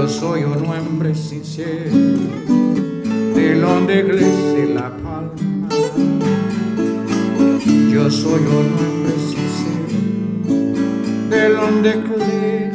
Yo soy un hombre sincero, de donde crece la palma. Yo soy un hombre sincero, de donde crece